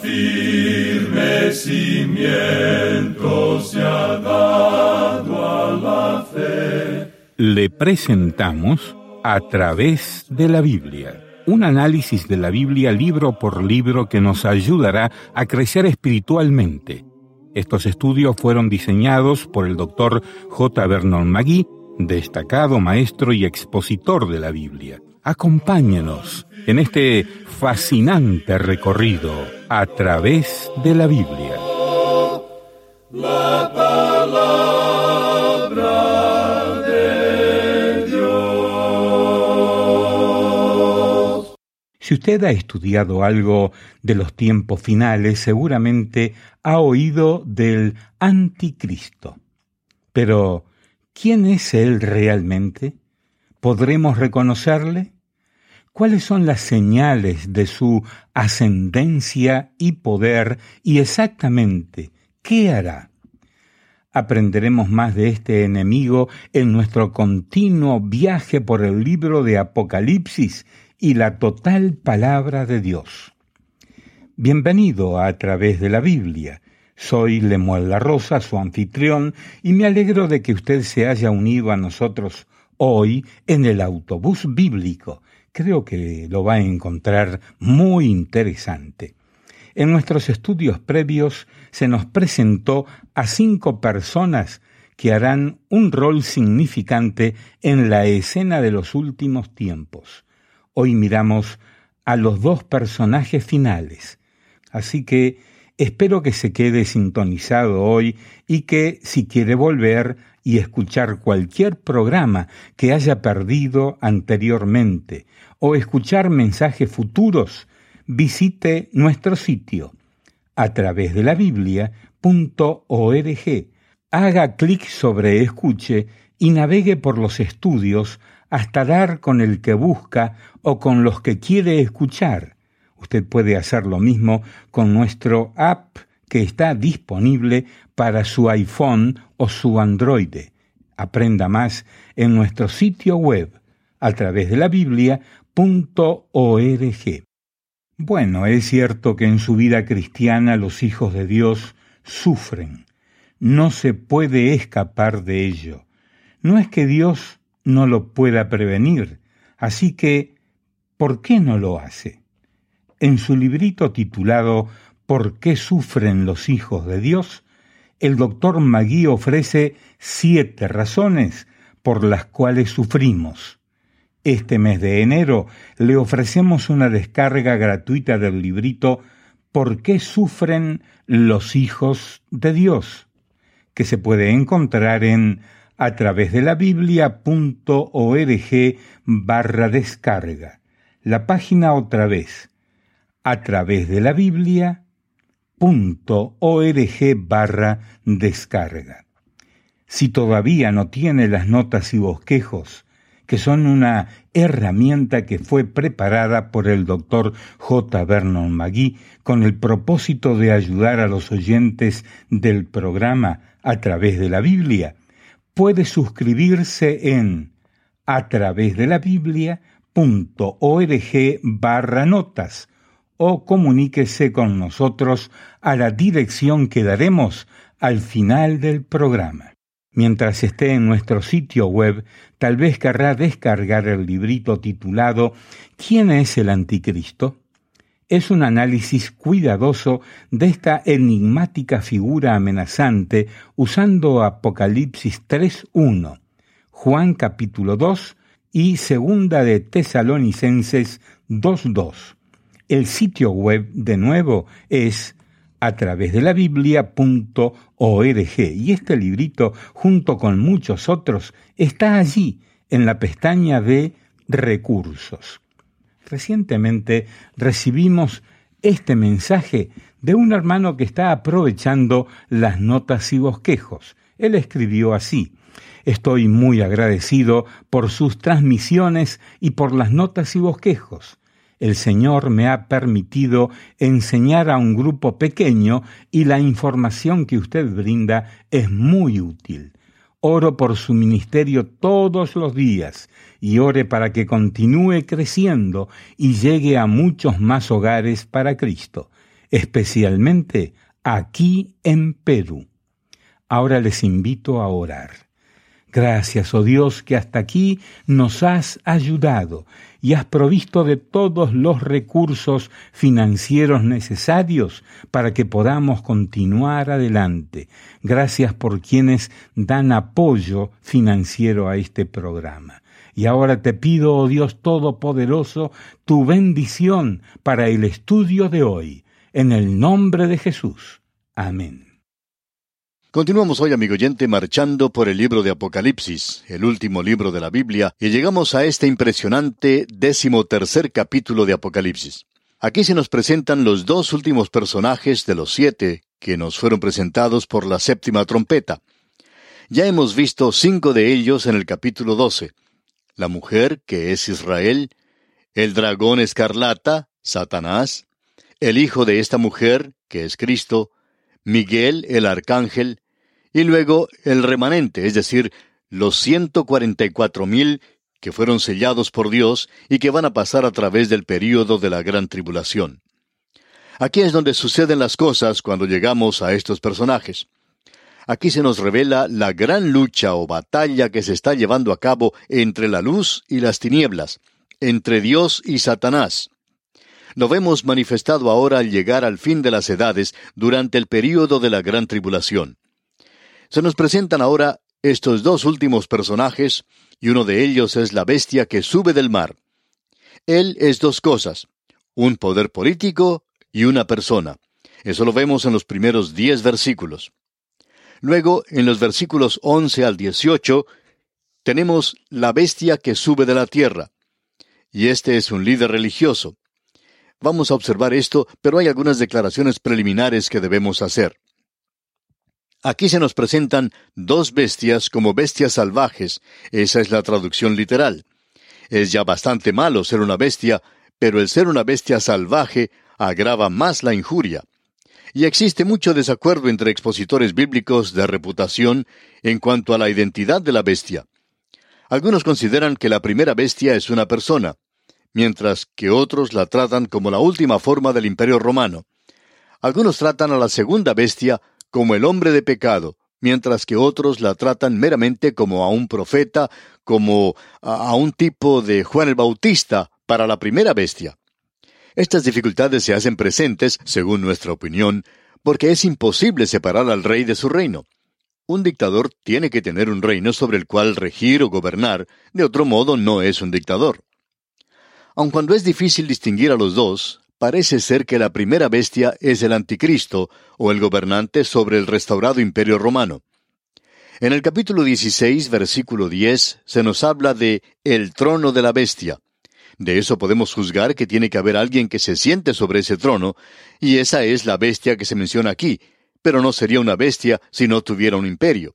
firme cimiento se ha dado a la fe. Le presentamos A través de la Biblia, un análisis de la Biblia libro por libro que nos ayudará a crecer espiritualmente. Estos estudios fueron diseñados por el Dr. J. Vernon McGee, destacado maestro y expositor de la Biblia. Acompáñenos en este fascinante recorrido a través de la Biblia. La palabra de Dios. Si usted ha estudiado algo de los tiempos finales, seguramente ha oído del anticristo. Pero, ¿quién es él realmente? ¿Podremos reconocerle? ¿Cuáles son las señales de su ascendencia y poder y exactamente qué hará? Aprenderemos más de este enemigo en nuestro continuo viaje por el libro de Apocalipsis y la total palabra de Dios. Bienvenido a través de la Biblia. Soy Lemuel La Rosa, su anfitrión, y me alegro de que usted se haya unido a nosotros hoy en el autobús bíblico. Creo que lo va a encontrar muy interesante. En nuestros estudios previos se nos presentó a 5 personas que harán un rol significante en la escena de los últimos tiempos. Hoy miramos a los 2 personajes finales. Así que espero que se quede sintonizado hoy y que, si quiere volver y escuchar cualquier programa que haya perdido anteriormente o escuchar mensajes futuros, visite nuestro sitio a través de la Biblia.org. Haga clic sobre Escuche y navegue por los estudios hasta dar con el que busca o con los que quiere escuchar. Usted puede hacer lo mismo con nuestro app que está disponible para su iPhone o su Android. Aprenda más en nuestro sitio web a través de la Biblia.org. Bueno, es cierto que en su vida cristiana los hijos de Dios sufren. No se puede escapar de ello. No es que Dios no lo pueda prevenir, así que, ¿por qué no lo hace? En su librito titulado ¿Por qué sufren los hijos de Dios?, el Dr. McGee ofrece 7 razones por las cuales sufrimos. Este mes de enero le ofrecemos una descarga gratuita del librito ¿Por qué sufren los hijos de Dios?, que se puede encontrar en a través de la Biblia.org/descarga. La página otra vez, a través de la Biblia.org/descarga. Si todavía no tiene las notas y bosquejos, que son una herramienta que fue preparada por el Dr. J. Vernon McGee con el propósito de ayudar a los oyentes del programa a través de la Biblia, puede suscribirse en a través de la Biblia.org/notas o comuníquese con nosotros a la dirección que daremos al final del programa. Mientras esté en nuestro sitio web, tal vez querrá descargar el librito titulado ¿Quién es el anticristo? Es un análisis cuidadoso de esta enigmática figura amenazante usando Apocalipsis 3:1, Juan capítulo 2 y segunda de Tesalonicenses 2:2. El sitio web, de nuevo, es a través de la Biblia.org y este librito, junto con muchos otros, está allí en la pestaña de Recursos. Recientemente recibimos este mensaje de un hermano que está aprovechando las notas y bosquejos. Él escribió así: estoy muy agradecido por sus transmisiones y por las notas y bosquejos. El Señor me ha permitido enseñar a un grupo pequeño y la información que usted brinda es muy útil. Oro por su ministerio todos los días y ore para que continúe creciendo y llegue a muchos más hogares para Cristo. especialmente aquí en Perú. Ahora les invito a orar. Gracias, oh Dios, que hasta aquí nos has ayudado y has provisto de todos los recursos financieros necesarios para que podamos continuar adelante. Gracias por quienes dan apoyo financiero a este programa. Y ahora te pido, oh Dios Todopoderoso, tu bendición para el estudio de hoy. En el nombre de Jesús. Amén. Continuamos hoy, amigo oyente, marchando por el libro de Apocalipsis, el último libro de la Biblia, y llegamos a este impresionante 13º capítulo de Apocalipsis. Aquí se nos presentan los dos últimos personajes de los 7 que nos fueron presentados por la 7ª trompeta. Ya hemos visto 5 de ellos en el capítulo 12. La mujer, que es Israel, el dragón escarlata, Satanás, el hijo de esta mujer, que es Cristo, Miguel, el arcángel, y luego el remanente, es decir, los 144,000 que fueron sellados por Dios y que van a pasar a través del período de la gran tribulación. Aquí es donde suceden las cosas cuando llegamos a estos personajes. Aquí se nos revela la gran lucha o batalla que se está llevando a cabo entre la luz y las tinieblas, entre Dios y Satanás. Lo vemos manifestado ahora al llegar al fin de las edades durante el período de la gran tribulación. Se nos presentan ahora estos dos últimos personajes, y uno de ellos es la bestia que sube del mar. Él es dos cosas, un poder político y una persona. Eso lo vemos en los primeros 10 versículos. Luego, en los versículos 11 al 18, tenemos la bestia que sube de la tierra. Y este es un líder religioso. Vamos a observar esto, pero hay algunas declaraciones preliminares que debemos hacer. Aquí se nos presentan dos bestias como bestias salvajes. Esa es la traducción literal. Es ya bastante malo ser una bestia, pero el ser una bestia salvaje agrava más la injuria. Y existe mucho desacuerdo entre expositores bíblicos de reputación en cuanto a la identidad de la bestia. Algunos consideran que la primera bestia es una persona, mientras que otros la tratan como la última forma del Imperio Romano. Algunos tratan a la segunda bestia como el hombre de pecado, mientras que otros la tratan meramente como a un profeta, como a un tipo de Juan el Bautista para la primera bestia. Estas dificultades se hacen presentes, según nuestra opinión, porque es imposible separar al rey de su reino. Un dictador tiene que tener un reino sobre el cual regir o gobernar, de otro modo no es un dictador. Aun cuando es difícil distinguir a los dos, parece ser que la primera bestia es el anticristo, o el gobernante sobre el restaurado imperio romano. En el capítulo 16, versículo 10, se nos habla de el trono de la bestia. De eso podemos juzgar que tiene que haber alguien que se siente sobre ese trono, y esa es la bestia que se menciona aquí, pero no sería una bestia si no tuviera un imperio.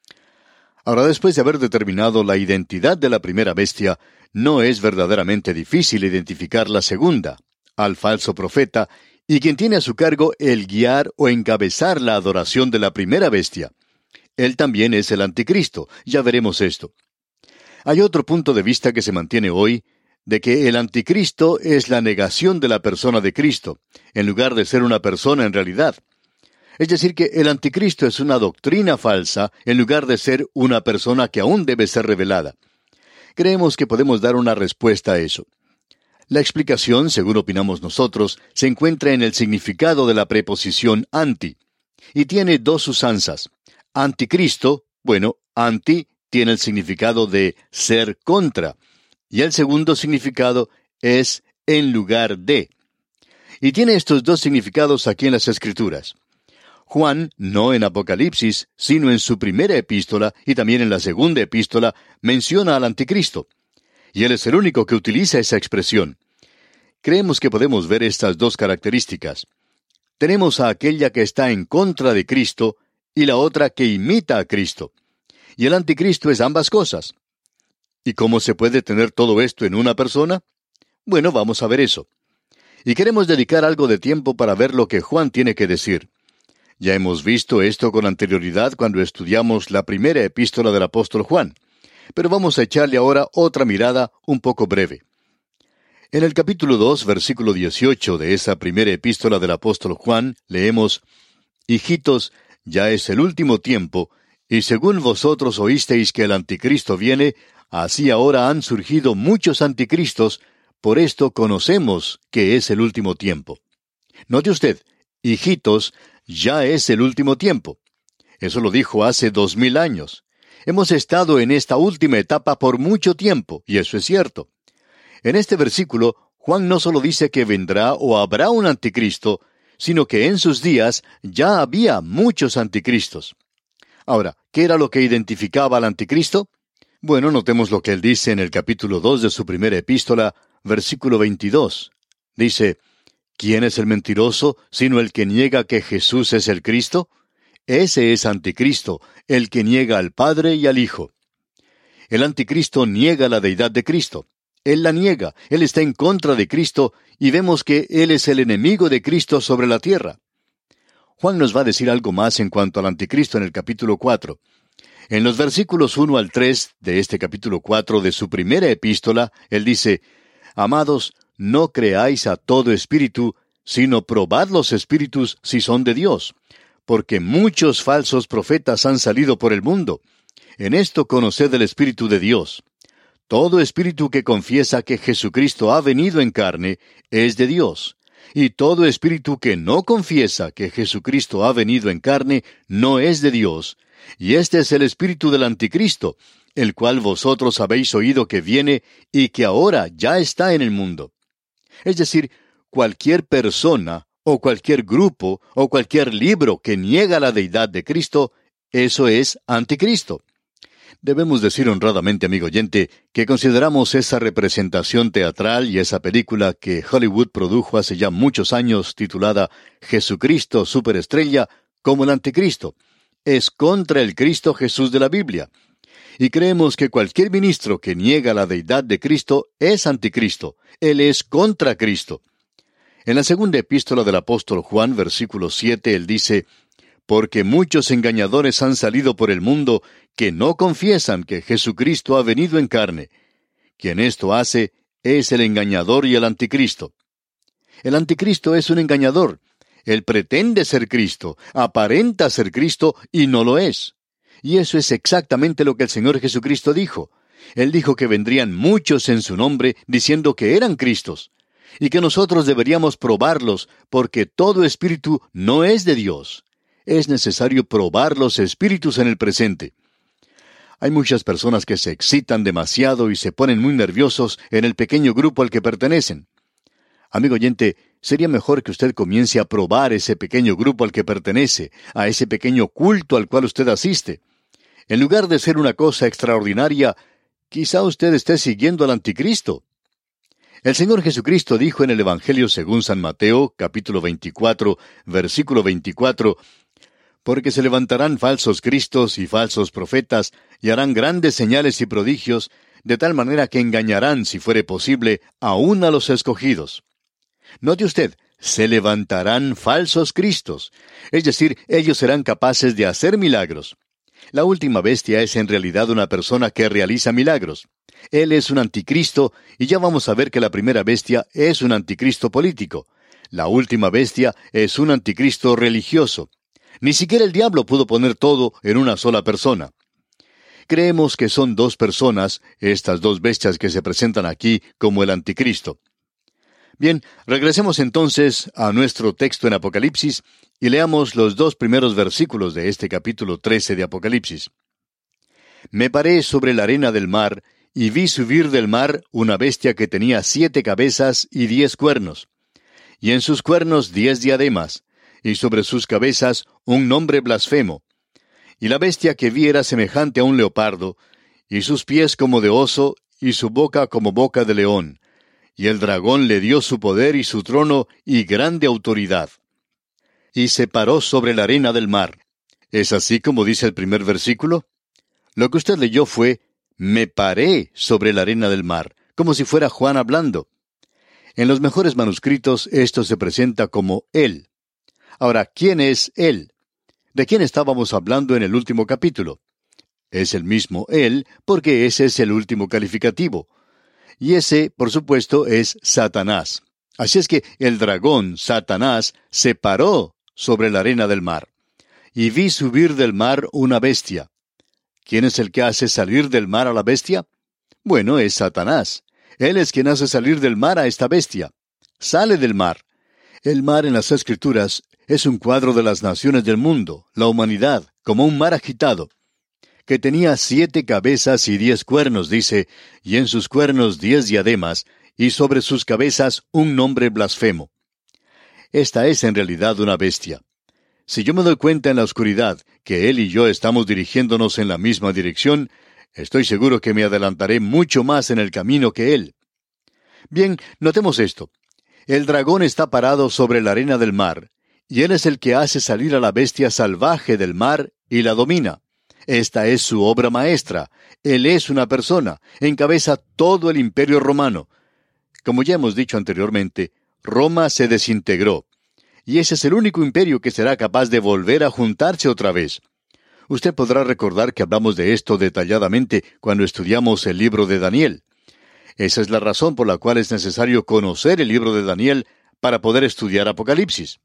Ahora, después de haber determinado la identidad de la primera bestia, no es verdaderamente difícil identificar la segunda, al falso profeta, y quien tiene a su cargo el guiar o encabezar la adoración de la primera bestia. Él también es el anticristo, ya veremos esto. Hay otro punto de vista que se mantiene hoy, de que el anticristo es la negación de la persona de Cristo, en lugar de ser una persona en realidad. Es decir, que el anticristo es una doctrina falsa, en lugar de ser una persona que aún debe ser revelada. Creemos que podemos dar una respuesta a eso. La explicación, según opinamos nosotros, se encuentra en el significado de la preposición anti, y tiene dos usanzas. Anticristo, anti tiene el significado de ser contra, y el segundo significado es en lugar de. Y tiene estos dos significados aquí en las Escrituras. Juan, no en Apocalipsis, sino en su primera epístola y también en la segunda epístola, menciona al anticristo. Y él es el único que utiliza esa expresión. Creemos que podemos ver estas dos características. Tenemos a aquella que está en contra de Cristo y la otra que imita a Cristo. Y el anticristo es ambas cosas. ¿Y cómo se puede tener todo esto en una persona? Bueno, vamos a ver eso. Y queremos dedicar algo de tiempo para ver lo que Juan tiene que decir. Ya hemos visto esto con anterioridad cuando estudiamos la primera epístola del apóstol Juan, pero vamos a echarle ahora otra mirada un poco breve. En el capítulo 2, versículo 18 de esa primera epístola del apóstol Juan, leemos: Hijitos, ya es el último tiempo, y según vosotros oísteis que el anticristo viene, así ahora han surgido muchos anticristos, por esto conocemos que es el último tiempo. Note usted, hijitos, ya es el último tiempo. Eso lo dijo hace 2000 años. Hemos estado en esta última etapa por mucho tiempo, y eso es cierto. En este versículo, Juan no solo dice que vendrá o habrá un anticristo, sino que en sus días ya había muchos anticristos. Ahora, ¿qué era lo que identificaba al anticristo? Bueno, notemos lo que él dice en el capítulo 2 de su primera epístola, versículo 22. Dice: ¿Quién es el mentiroso, sino el que niega que Jesús es el Cristo? Ese es anticristo, el que niega al Padre y al Hijo. El anticristo niega la deidad de Cristo. Él la niega, él está en contra de Cristo, y vemos que él es el enemigo de Cristo sobre la tierra. Juan nos va a decir algo más en cuanto al anticristo en el capítulo 4. En los versículos 1 al 3 de este capítulo 4 de su primera epístola, él dice: Amados, no creáis a todo espíritu, sino probad los espíritus si son de Dios, porque muchos falsos profetas han salido por el mundo. En esto conoced el Espíritu de Dios. Todo espíritu que confiesa que Jesucristo ha venido en carne es de Dios, y todo espíritu que no confiesa que Jesucristo ha venido en carne no es de Dios, y este es el espíritu del anticristo, el cual vosotros habéis oído que viene y que ahora ya está en el mundo. Es decir, cualquier persona, o cualquier grupo, o cualquier libro que niega la deidad de Cristo, eso es anticristo. Debemos decir honradamente, amigo oyente, que consideramos esa representación teatral y esa película que Hollywood produjo hace ya muchos años, titulada Jesucristo Superestrella, como el anticristo. Es contra el Cristo Jesús de la Biblia. Y creemos que cualquier ministro que niega la deidad de Cristo es anticristo. Él es contra Cristo. En la segunda epístola del apóstol Juan, versículo 7, él dice: Porque muchos engañadores han salido por el mundo que no confiesan que Jesucristo ha venido en carne. Quien esto hace es el engañador y el anticristo. El anticristo es un engañador. Él pretende ser Cristo, aparenta ser Cristo y no lo es. Y eso es exactamente lo que el Señor Jesucristo dijo. Él dijo que vendrían muchos en su nombre diciendo que eran Cristos, y que nosotros deberíamos probarlos, porque todo espíritu no es de Dios. Es necesario probar los espíritus en el presente. Hay muchas personas que se excitan demasiado y se ponen muy nerviosos en el pequeño grupo al que pertenecen. Amigo oyente, sería mejor que usted comience a probar ese pequeño grupo al que pertenece, a ese pequeño culto al cual usted asiste. En lugar de ser una cosa extraordinaria, quizá usted esté siguiendo al anticristo. El Señor Jesucristo dijo en el Evangelio según San Mateo, capítulo 24, versículo 24, Porque se levantarán falsos cristos y falsos profetas, y harán grandes señales y prodigios, de tal manera que engañarán, si fuere posible, aún a los escogidos. Note usted, se levantarán falsos cristos, es decir, ellos serán capaces de hacer milagros. La última bestia es en realidad una persona que realiza milagros. Él es un anticristo, y ya vamos a ver que la primera bestia es un anticristo político. La última bestia es un anticristo religioso. Ni siquiera el diablo pudo poner todo en una sola persona. Creemos que son dos personas, estas dos bestias que se presentan aquí como el anticristo. Bien, regresemos entonces a nuestro texto en Apocalipsis y leamos los 2 primeros versículos de este capítulo 13 de Apocalipsis. Me paré sobre la arena del mar, y vi subir del mar una bestia que tenía 7 cabezas y 10 cuernos, y en sus cuernos 10 diademas, y sobre sus cabezas un nombre blasfemo. Y la bestia que vi era semejante a un leopardo, y sus pies como de oso, y su boca como boca de león. Y el dragón le dio su poder y su trono y grande autoridad. Y se paró sobre la arena del mar. ¿Es así como dice el primer versículo? Lo que usted leyó fue, me paré sobre la arena del mar, como si fuera Juan hablando. En los mejores manuscritos esto se presenta como él. Ahora, ¿quién es él? ¿De quién estábamos hablando en el último capítulo? Es el mismo él, porque ese es el último calificativo. Y ese, por supuesto, es Satanás. Así es que el dragón, Satanás, se paró sobre la arena del mar. Y vi subir del mar una bestia. ¿Quién es el que hace salir del mar a la bestia? Bueno, es Satanás. Él es quien hace salir del mar a esta bestia. Sale del mar. El mar en las Escrituras es un cuadro de las naciones del mundo, la humanidad, como un mar agitado, que tenía 7 cabezas y 10 cuernos, dice, y en sus cuernos 10 diademas, y sobre sus cabezas un nombre blasfemo. Esta es en realidad una bestia. Si yo me doy cuenta en la oscuridad que él y yo estamos dirigiéndonos en la misma dirección, estoy seguro que me adelantaré mucho más en el camino que él. Bien, notemos esto. El dragón está parado sobre la arena del mar, y él es el que hace salir a la bestia salvaje del mar y la domina. Esta es su obra maestra. Él es una persona, encabeza todo el imperio romano. Como ya hemos dicho anteriormente, Roma se desintegró, y ese es el único imperio que será capaz de volver a juntarse otra vez. Usted podrá recordar que hablamos de esto detalladamente cuando estudiamos el libro de Daniel. Esa es la razón por la cual es necesario conocer el libro de Daniel para poder estudiar Apocalipsis.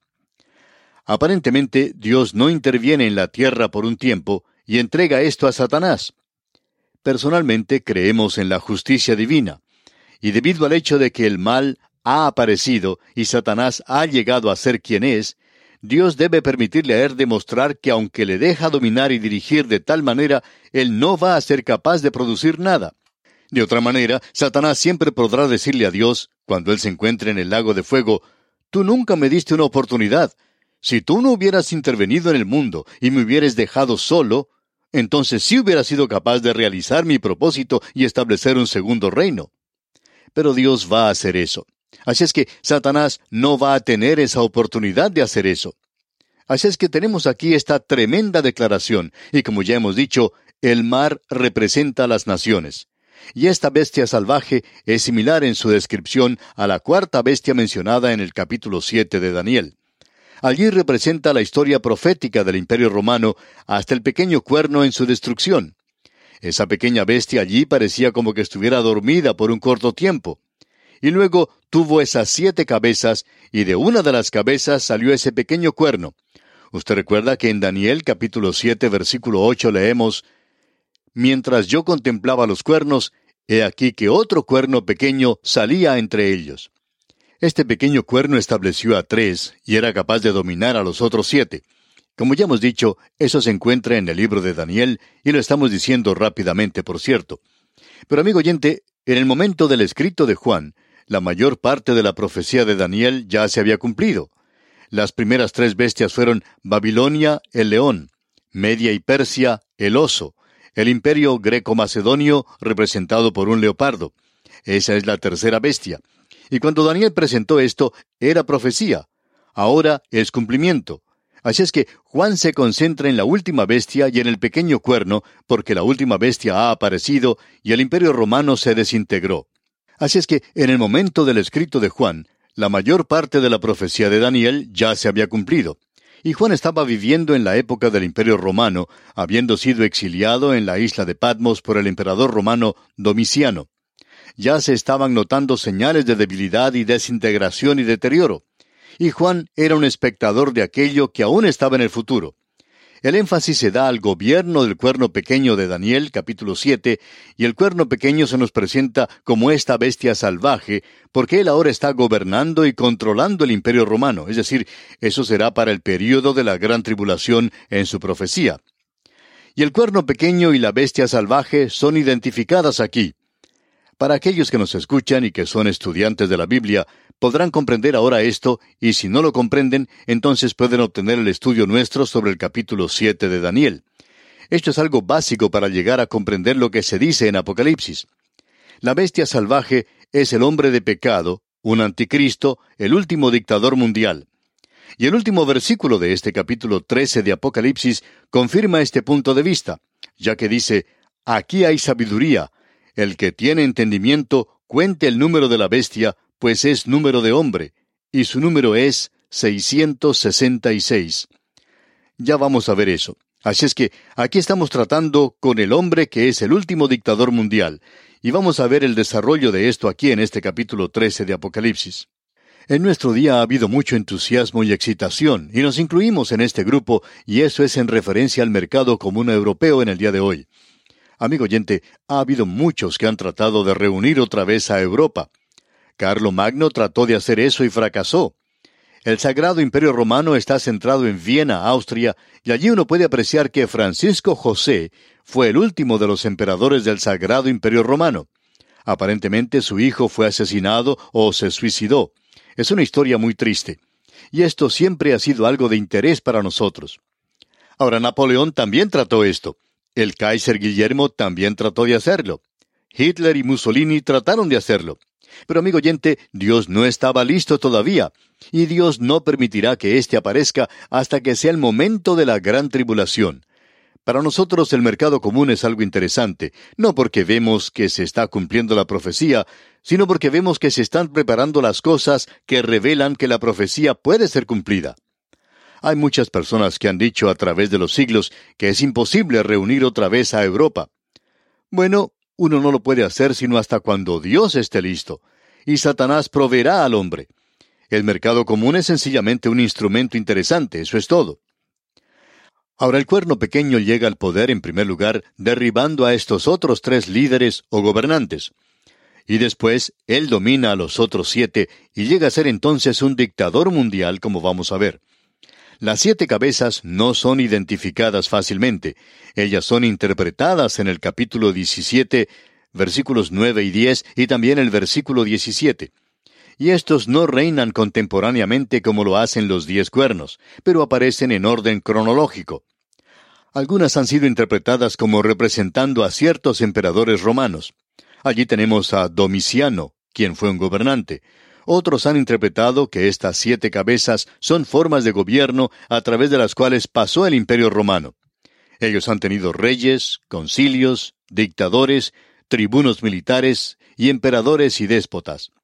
Aparentemente, Dios no interviene en la tierra por un tiempo y entrega esto a Satanás. Personalmente creemos en la justicia divina, y debido al hecho de que el mal ha aparecido y Satanás ha llegado a ser quien es, Dios debe permitirle a él demostrar que aunque le deja dominar y dirigir de tal manera, él no va a ser capaz de producir nada. De otra manera, Satanás siempre podrá decirle a Dios, cuando él se encuentre en el lago de fuego, «Tú nunca me diste una oportunidad. Si tú no hubieras intervenido en el mundo y me hubieras dejado solo, entonces sí hubiera sido capaz de realizar mi propósito y establecer un segundo reino». Pero Dios va a hacer eso. Así es que Satanás no va a tener esa oportunidad de hacer eso. Así es que tenemos aquí esta tremenda declaración, y como ya hemos dicho, el mar representa a las naciones. Y esta bestia salvaje es similar en su descripción a la 4ª bestia mencionada en el capítulo 7 de Daniel. Allí representa la historia profética del Imperio Romano hasta el pequeño cuerno en su destrucción. Esa pequeña bestia allí parecía como que estuviera dormida por un corto tiempo. Y luego tuvo esas 7 cabezas, y de una de las cabezas salió ese pequeño cuerno. Usted recuerda que en Daniel capítulo 7 versículo 8 leemos, «Mientras yo contemplaba los cuernos, he aquí que otro cuerno pequeño salía entre ellos». Este pequeño cuerno estableció a 3 y era capaz de dominar a los otros 7. Como ya hemos dicho, eso se encuentra en el libro de Daniel, y lo estamos diciendo rápidamente, por cierto. Pero amigo oyente, en el momento del escrito de Juan, la mayor parte de la profecía de Daniel ya se había cumplido. Las primeras 3 bestias fueron Babilonia, el león; Media y Persia, el oso; el imperio greco-macedonio, representado por un leopardo. Esa es la 3ª bestia. Y cuando Daniel presentó esto, era profecía. Ahora es cumplimiento. Así es que Juan se concentra en la última bestia y en el pequeño cuerno, porque la última bestia ha aparecido y el imperio romano se desintegró. Así es que, en el momento del escrito de Juan, la mayor parte de la profecía de Daniel ya se había cumplido. Y Juan estaba viviendo en la época del imperio romano, habiendo sido exiliado en la isla de Patmos por el emperador romano Domiciano. Ya se estaban notando señales de debilidad y desintegración y deterioro. Y Juan era un espectador de aquello que aún estaba en el futuro. El énfasis se da al gobierno del cuerno pequeño de Daniel, capítulo 7, y el cuerno pequeño se nos presenta como esta bestia salvaje, porque él ahora está gobernando y controlando el imperio romano, es decir, eso será para el período de la gran tribulación en su profecía. Y el cuerno pequeño y la bestia salvaje son identificadas aquí. Para aquellos que nos escuchan y que son estudiantes de la Biblia, podrán comprender ahora esto, y si no lo comprenden, entonces pueden obtener el estudio nuestro sobre el capítulo 7 de Daniel. Esto es algo básico para llegar a comprender lo que se dice en Apocalipsis. La bestia salvaje es el hombre de pecado, un anticristo, el último dictador mundial. Y el último versículo de este capítulo 13 de Apocalipsis confirma este punto de vista, ya que dice, «Aquí hay sabiduría. El que tiene entendimiento, cuente el número de la bestia, pues es número de hombre, y su número es 666. Ya vamos a ver eso. Así es que aquí estamos tratando con el hombre que es el último dictador mundial, y vamos a ver el desarrollo de esto aquí en este capítulo 13 de Apocalipsis. En nuestro día ha habido mucho entusiasmo y excitación, y nos incluimos en este grupo, y eso es en referencia al mercado común europeo en el día de hoy. Amigo oyente, ha habido muchos que han tratado de reunir otra vez a Europa. Carlomagno trató de hacer eso y fracasó. El Sagrado Imperio Romano está centrado en Viena, Austria, y allí uno puede apreciar que Francisco José fue el último de los emperadores del Sagrado Imperio Romano. Aparentemente su hijo fue asesinado o se suicidó. Es una historia muy triste. Y esto siempre ha sido algo de interés para nosotros. Ahora, Napoleón también trató esto. El Kaiser Guillermo también trató de hacerlo. Hitler y Mussolini trataron de hacerlo. Pero amigo oyente, Dios no estaba listo todavía, y Dios no permitirá que éste aparezca hasta que sea el momento de la gran tribulación. Para nosotros el mercado común es algo interesante, no porque vemos que se está cumpliendo la profecía, sino porque vemos que se están preparando las cosas que revelan que la profecía puede ser cumplida. Hay muchas personas que han dicho a través de los siglos que es imposible reunir otra vez a Europa. Bueno, uno no lo puede hacer sino hasta cuando Dios esté listo, y Satanás proveerá al hombre. El mercado común es sencillamente un instrumento interesante, eso es todo. Ahora el cuerno pequeño llega al poder en primer lugar, derribando a estos otros 3 líderes o gobernantes. Y después, él domina a los otros 7 y llega a ser entonces un dictador mundial, como vamos a ver. Las 7 cabezas no son identificadas fácilmente. Ellas son interpretadas en el capítulo 17, versículos 9 y 10, y también el versículo 17. Y estos no reinan contemporáneamente como lo hacen los 10 cuernos, pero aparecen en orden cronológico. Algunas han sido interpretadas como representando a ciertos emperadores romanos. Allí tenemos a Domiciano, quien fue un gobernante. Otros han interpretado que estas 7 cabezas son formas de gobierno a través de las cuales pasó el Imperio Romano. Ellos han tenido reyes, concilios, dictadores, tribunos militares y emperadores y déspotas.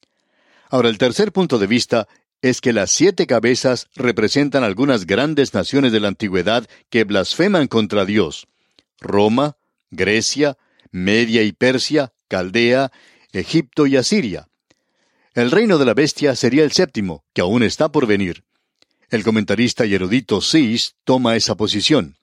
Ahora, el tercer punto de vista es que las 7 cabezas representan algunas grandes naciones de la antigüedad que blasfeman contra Dios: Roma, Grecia, Media y Persia, Caldea, Egipto y Asiria. El reino de la bestia sería el 7º, que aún está por venir. El comentarista y erudito Sis toma esa posición.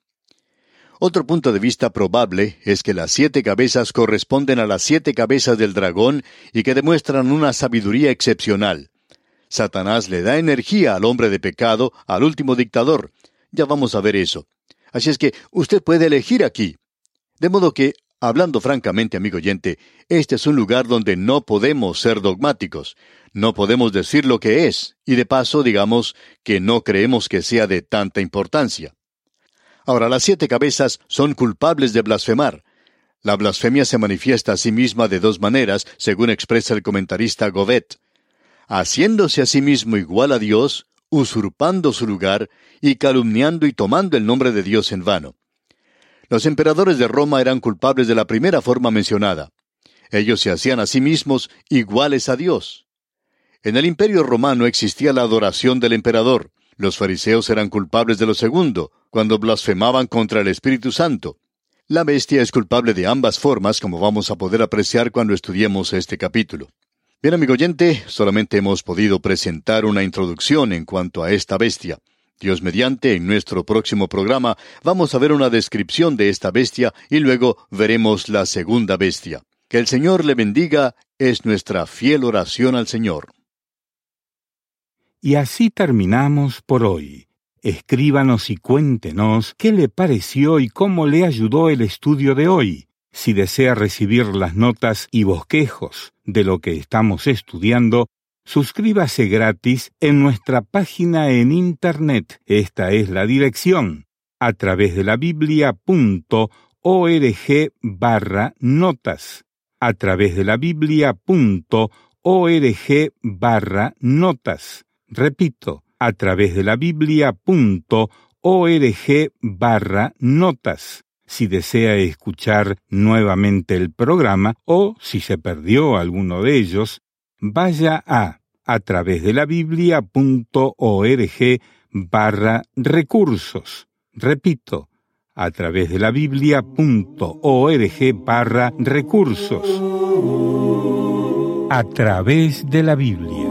Otro punto de vista probable es que las 7 cabezas corresponden a las 7 cabezas del dragón y que demuestran una sabiduría excepcional. Satanás le da energía al hombre de pecado, al último dictador. Ya vamos a ver eso. Así es que usted puede elegir aquí. De modo que, hablando francamente, amigo oyente, este es un lugar donde no podemos ser dogmáticos. No podemos decir lo que es, y de paso digamos que no creemos que sea de tanta importancia. Ahora, las 7 cabezas son culpables de blasfemar. La blasfemia se manifiesta a sí misma de 2 maneras, según expresa el comentarista Govet: haciéndose a sí mismo igual a Dios, usurpando su lugar, y calumniando y tomando el nombre de Dios en vano. Los emperadores de Roma eran culpables de la primera forma mencionada. Ellos se hacían a sí mismos iguales a Dios. En el Imperio Romano existía la adoración del emperador. Los fariseos eran culpables de lo segundo, cuando blasfemaban contra el Espíritu Santo. La bestia es culpable de ambas formas, como vamos a poder apreciar cuando estudiemos este capítulo. Bien, amigo oyente, solamente hemos podido presentar una introducción en cuanto a esta bestia. Dios mediante, en nuestro próximo programa vamos a ver una descripción de esta bestia y luego veremos la segunda bestia. Que el Señor le bendiga es nuestra fiel oración al Señor. Y así terminamos por hoy. Escríbanos y cuéntenos qué le pareció y cómo le ayudó el estudio de hoy. Si desea recibir las notas y bosquejos de lo que estamos estudiando, suscríbase gratis en nuestra página en Internet. Esta es la dirección: atravesdelabiblia.org/notas. atravesdelabiblia.org/notas. Repito, atravesdelabiblia.org/notas. Si desea escuchar nuevamente el programa o si se perdió alguno de ellos, vaya a atravesdelabiblia.org/recursos. Repito, a través de la biblia.org/recursos. A través de la Biblia.